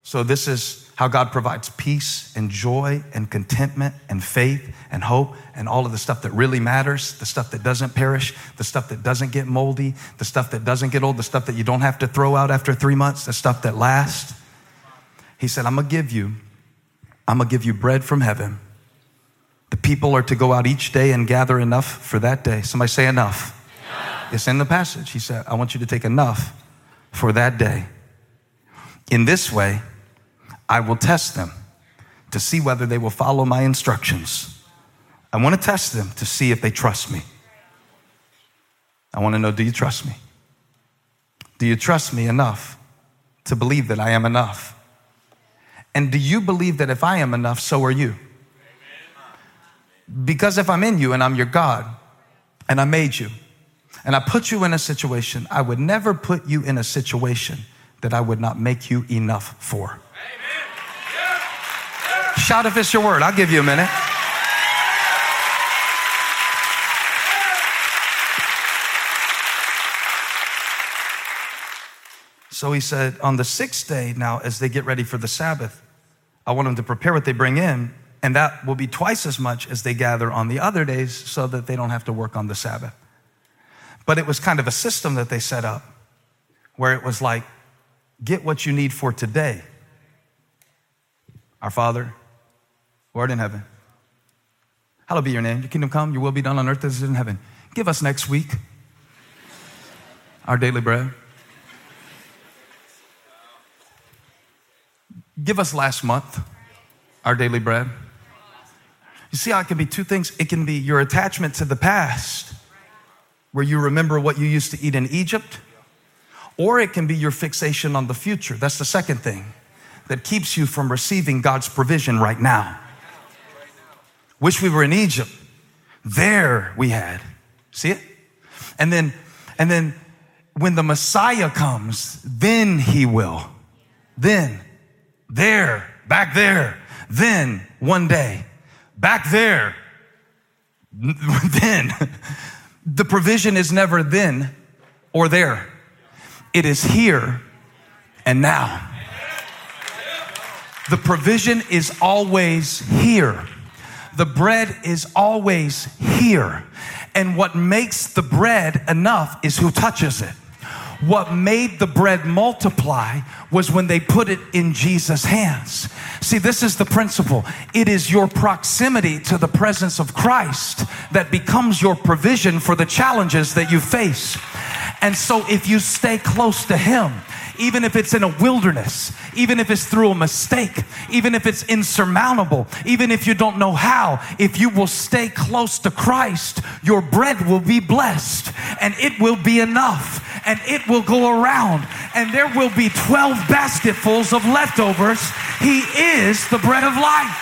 So this is how God provides peace and joy and contentment and faith and hope and all of the stuff that really matters, the stuff that doesn't perish, the stuff that doesn't get moldy, the stuff that doesn't get old, the stuff that you don't have to throw out after 3 months, the stuff that lasts. He said, I'm gonna give you bread from heaven. The people are to go out each day and gather enough for that day. Somebody say enough. Yeah. It's in the passage. He said, I want you to take enough for that day. In this way, I will test them to see whether they will follow my instructions. I want to test them to see if they trust me. I want to know, do you trust me? Do you trust me enough to believe that I am enough? And do you believe that if I am enough, so are you? Because if I'm in you and I'm your God and I made you and I put you in a situation, I would never put you in a situation that I would not make you enough for. Shout if it's your word. I'll give you a minute. So he said, on the 6th day, now as they get ready for the Sabbath, I want them to prepare what they bring in, and that will be twice as much as they gather on the other days so that they don't have to work on the Sabbath. But it was kind of a system that they set up where it was like, get what you need for today. Our Father, who art in heaven, hallowed be your name. Your kingdom come, your will be done on earth as it is in heaven. Give us next week our daily bread. Give us last month our daily bread. You see how it can be two things? It can be your attachment to the past, where you remember what you used to eat in Egypt, or it can be your fixation on the future. That's the second thing that keeps you from receiving God's provision right now. Wish we were in Egypt. There we had. See it? And then when the Messiah comes, then he will. Then, there, back there. Then, one day, back there. Then. The provision is never then or there. It is here and now. The provision is always here. The bread is always here. And what makes the bread enough is who touches it. What made the bread multiply was when they put it in Jesus' hands. See, this is the principle. It is your proximity to the presence of Christ that becomes your provision for the challenges that you face. And so if you stay close to him, even if it's in a wilderness, even if it's through a mistake, even if it's insurmountable, even if you don't know how, if you will stay close to Christ, your bread will be blessed and it will be enough and it will go around and there will be 12 basketfuls of leftovers. He is the bread of life.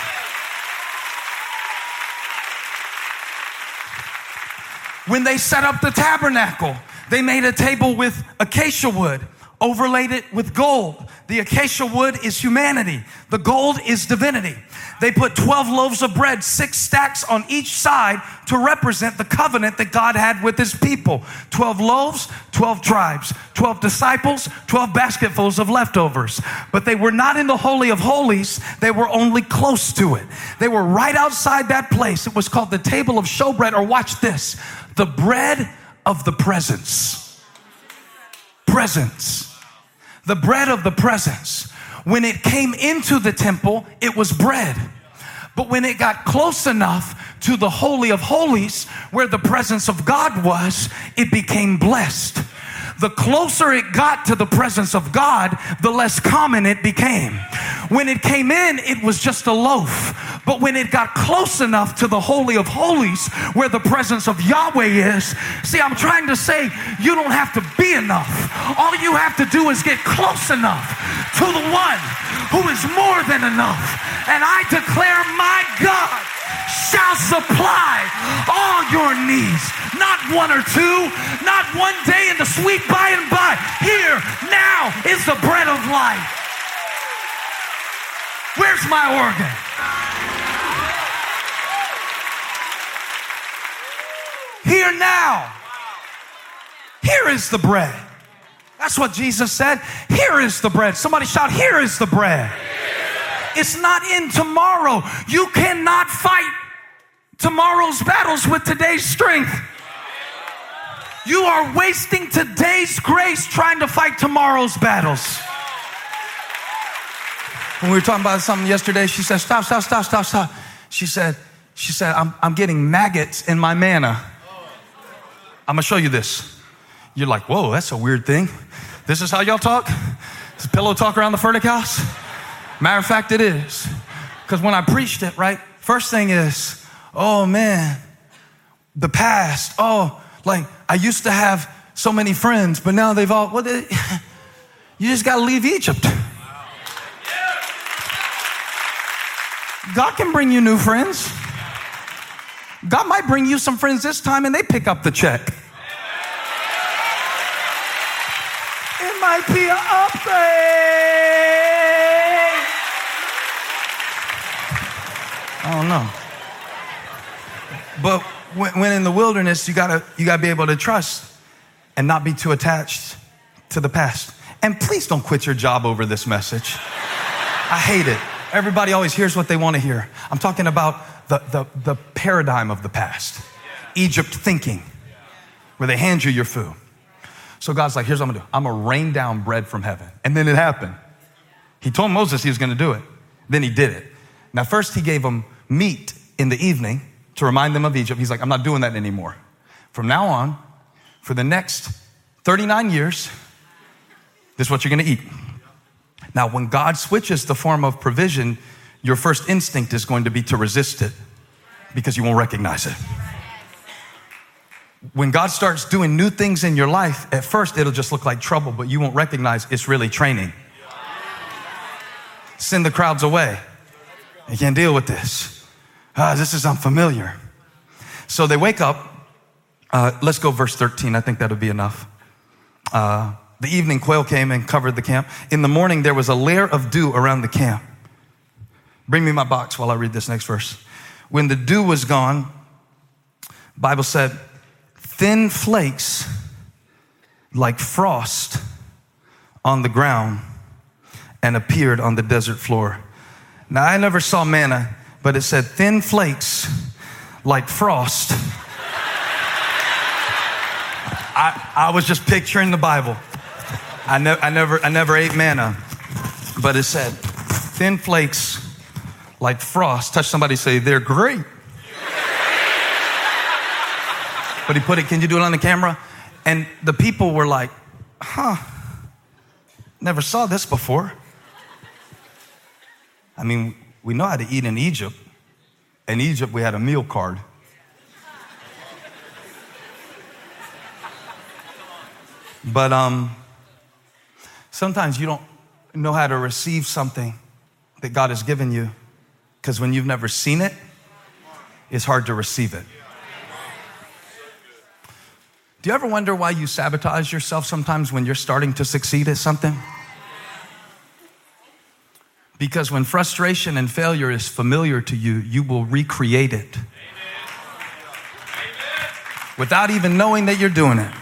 When they set up the tabernacle, they made a table with acacia wood, overlaid it with gold. The acacia wood is humanity. The gold is divinity. They put 12 loaves of bread, 6 stacks on each side to represent the covenant that God had with his people. 12 loaves, 12 tribes, 12 disciples, 12 basketfuls of leftovers. But they were not in the Holy of Holies. They were only close to it. They were right outside that place. It was called the table of showbread, or watch this, the bread of the presence. Presence. The bread of the presence. When it came into the temple, it was bread. But when it got close enough to the Holy of Holies, where the presence of God was, it became blessed. The closer it got to the presence of God, the less common it became. When it came in, it was just a loaf. But when it got close enough to the Holy of Holies, where the presence of Yahweh is, see, I'm trying to say, you don't have to be enough. All you have to do is get close enough to the one who is more than enough. And I declare, my God shall supply all your needs. Not one or two, not one day in the sweet by and by. Here, now is the bread of life. Where's my organ? Here now. Here is the bread. That's what Jesus said. Here is the bread. Somebody shout, here is the bread. It's not in tomorrow. You cannot fight tomorrow's battles with today's strength. You are wasting today's grace trying to fight tomorrow's battles. When we were talking about something yesterday, she said, stop. She said, I'm getting maggots in my manna. I'm going to show you this. You're like, whoa, that's a weird thing. This is how y'all talk? Is pillow talk around the Furtick house? Matter of fact, it is. Because when I preached it, right, first thing is, oh man, the past. Oh, like I used to have so many friends, but now they've all, you just got to leave Egypt. God can bring you new friends. God might bring you some friends this time and they pick up the check. It might be an upgrade. I don't know. But when in the wilderness, you gotta be able to trust and not be too attached to the past. And please don't quit your job over this message. I hate it. Everybody always hears what they want to hear. I'm talking about the paradigm of the past. Egypt thinking, where they hand you your food. So God's like, here's what I'm gonna do. I'm gonna rain down bread from heaven. And then it happened. He told Moses he was gonna do it. Then he did it. Now first he gave them meat in the evening to remind them of Egypt. He's like, I'm not doing that anymore. From now on, for the next 39 years, this is what you're gonna eat. Now, when God switches the form of provision, your first instinct is going to be to resist it because you won't recognize it. When God starts doing new things in your life, at first it'll just look like trouble, but you won't recognize it's really training. Send the crowds away. You can't deal with this. This is unfamiliar. So they wake up. Let's go verse 13. I think that'll be enough. The evening quail came and covered the camp. In the morning, there was a layer of dew around the camp. Bring me my box while I read this next verse. When the dew was gone, Bible said, thin flakes like frost on the ground and appeared on the desert floor. Now, I never saw manna, but it said thin flakes like frost. I was just picturing the Bible. I never ate manna, but it said thin flakes like frost. Touch somebody, say, they're great. But he put it, can you do it on the camera? And the people were like, never saw this before. I mean, we know how to eat in Egypt. In Egypt, we had a meal card. But sometimes you don't know how to receive something that God has given you because when you've never seen it, it's hard to receive it. Do you ever wonder why you sabotage yourself sometimes when you're starting to succeed at something? Because when frustration and failure is familiar to you, you will recreate it without even knowing that you're doing it.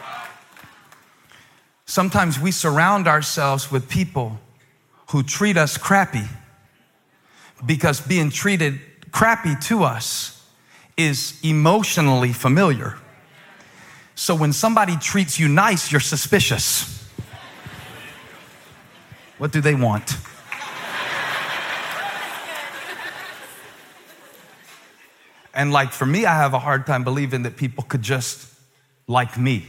Sometimes we surround ourselves with people who treat us crappy because being treated crappy to us is emotionally familiar. So when somebody treats you nice, you're suspicious. What do they want? And like for me, I have a hard time believing that people could just like me.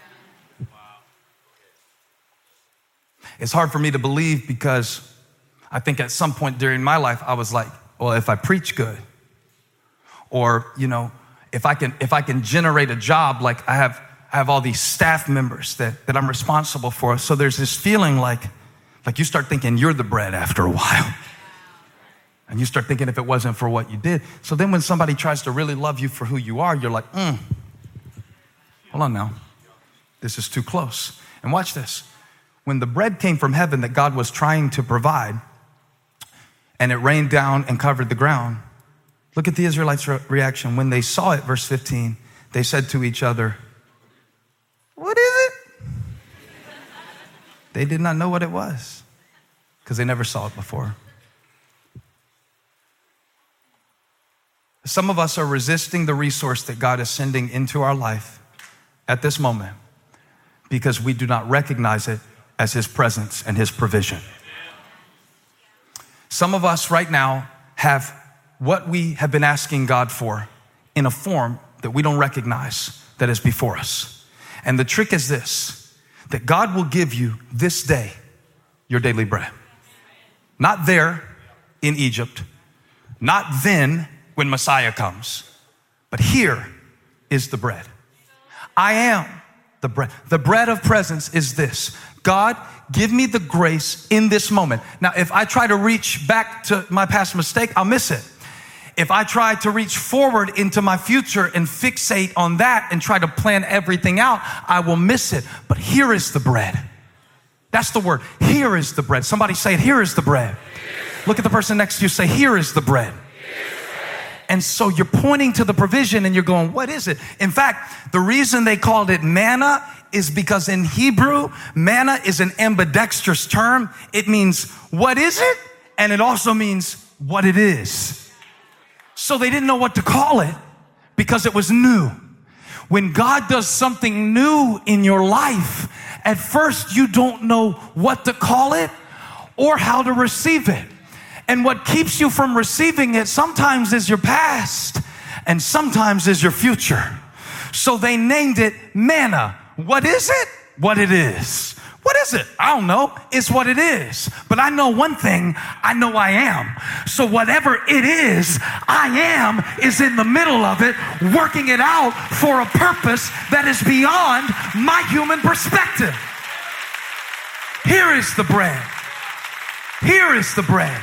It's hard for me to believe because I think at some point during my life, I was like, well, if I preach good, or, you know, if I can generate a job, like I have all these staff members that I'm responsible for. So there's this feeling like you start thinking you're the bread after a while. And you start thinking if it wasn't for what you did. So then when somebody tries to really love you for who you are, you're like, hold on now. This is too close. And watch this. When the bread came from heaven that God was trying to provide, and it rained down and covered the ground, look at the Israelites' reaction. When they saw it, verse 15, they said to each other, what is it? They did not know what it was because they never saw it before. Some of us are resisting the resource that God is sending into our life at this moment because we do not recognize it as his presence and his provision. Some of us right now have what we have been asking God for in a form that we don't recognize that is before us. And the trick is this, that God will give you this day your daily bread. Not there in Egypt, not then when Messiah comes, but here is the bread. I am the bread. The bread of presence is this. God, give me the grace in this moment. Now, if I try to reach back to my past mistake, I'll miss it. If I try to reach forward into my future and fixate on that and try to plan everything out, I will miss it. But here is the bread. That's the word. Here is the bread. Somebody say it. Here is the bread. Look at the person next to you. Say, here is the bread. And so you're pointing to the provision and you're going, what is it? In fact, the reason they called it manna is because in Hebrew, manna is an ambidextrous term. It means, what is it? And it also means what it is. So they didn't know what to call it because it was new. When God does something new in your life, at first you don't know what to call it or how to receive it. And what keeps you from receiving it sometimes is your past and sometimes is your future. So they named it manna. What is it? What it is. What is it? I don't know. It's what it is. But I know one thing. I know I am. So whatever it is, I am is in the middle of it, working it out for a purpose that is beyond my human perspective. Here is the bread. Here is the bread.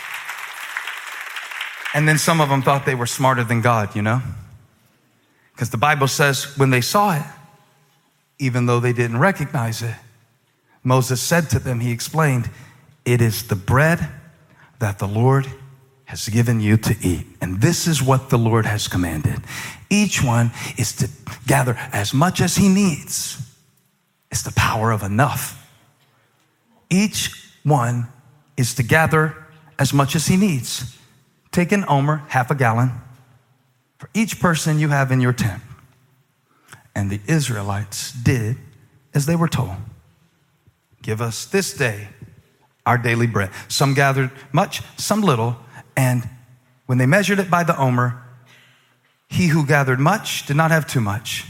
And then some of them thought they were smarter than God, you know? Because the Bible says when they saw it, even though they didn't recognize it, Moses said to them, he explained, it is the bread that the Lord has given you to eat. And this is what the Lord has commanded. Each one is to gather as much as he needs. It's the power of enough. Each one is to gather as much as he needs. Take an omer, half a gallon, for each person you have in your tent. And the Israelites did as they were told. Give us this day our daily bread. Some gathered much, some little. And when they measured it by the omer, he who gathered much did not have too much.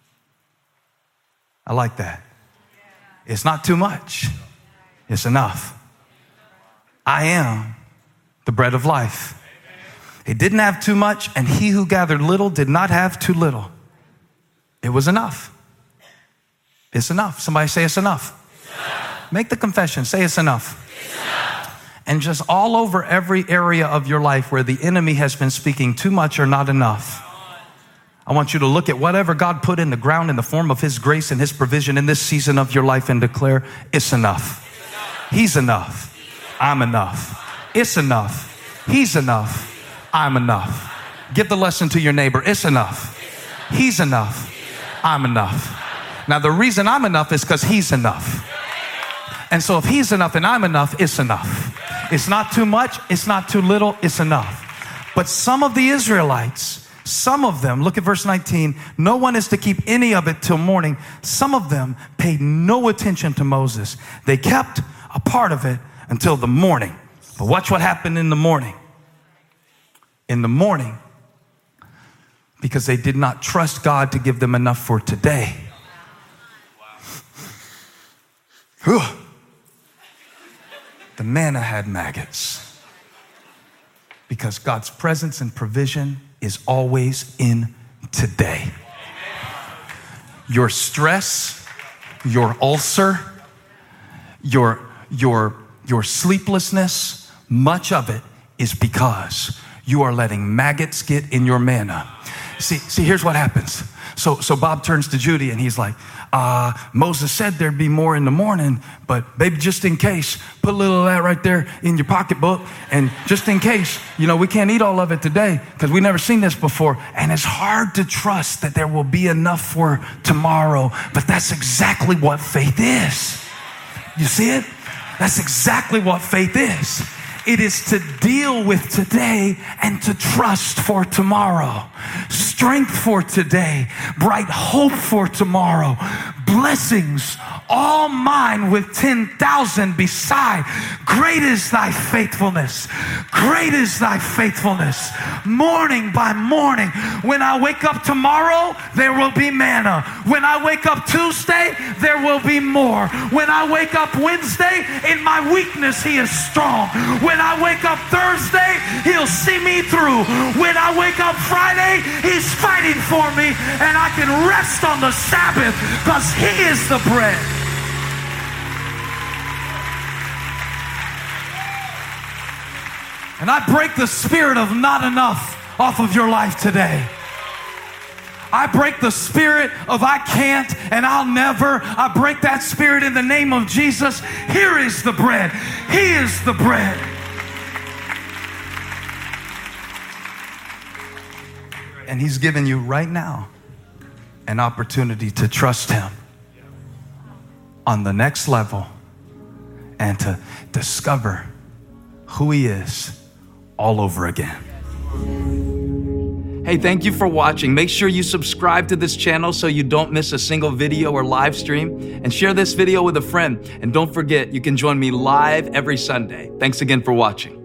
I like that. It's not too much. It's enough. I am the bread of life. He didn't have too much, and he who gathered little did not have too little. It was enough. It's enough. Somebody say it's enough. Make the confession. Say it's enough. And just all over every area of your life where the enemy has been speaking too much or not enough, I want you to look at whatever God put in the ground in the form of his grace and his provision in this season of your life and declare, it's enough. He's enough. I'm enough. It's enough. He's enough. I'm enough. Give the lesson to your neighbor. It's enough. He's enough. I'm enough. Now the reason I'm enough is because he's enough. And so if he's enough and I'm enough, it's enough. It's not too much. It's not too little. It's enough. But some of the Israelites, some of them, look at verse 19, no one is to keep any of it till morning. Some of them paid no attention to Moses. They kept a part of it until the morning. But watch what happened in the morning. In the morning, because they did not trust God to give them enough for today. Whew. The manna had maggots because God's presence and provision is always in today. Your stress, your ulcer, your sleeplessness, much of it is because you are letting maggots get in your manna. See, here's what happens. So Bob turns to Judy and he's like, Moses said there'd be more in the morning, but baby, just in case, put a little of that right there in your pocketbook. And just in case, we can't eat all of it today because we've never seen this before. And it's hard to trust that there will be enough for tomorrow, but that's exactly what faith is. You see it? That's exactly what faith is. It is to deal with today and to trust for tomorrow. Strength for today, bright hope for tomorrow, blessings all mine with 10,000 beside. Great is thy faithfulness. Great is thy faithfulness. Morning by morning. When I wake up tomorrow, there will be manna. When I wake up Tuesday, there will be more. When I wake up Wednesday, in my weakness, he is strong. When I wake up Thursday, he'll see me through. When I wake up Friday, he's fighting for me, and I can rest on the Sabbath because he is the bread. And I break the spirit of not enough off of your life today. I break the spirit of I can't and I'll never. I break that spirit in the name of Jesus. Here is the bread. He is the bread. And he's given you right now an opportunity to trust him on the next level and to discover who he is all over again. Hey, thank you for watching. Make sure you subscribe to this channel so you don't miss a single video or live stream, and share this video with a friend. And don't forget, you can join me live every Sunday. Thanks again for watching.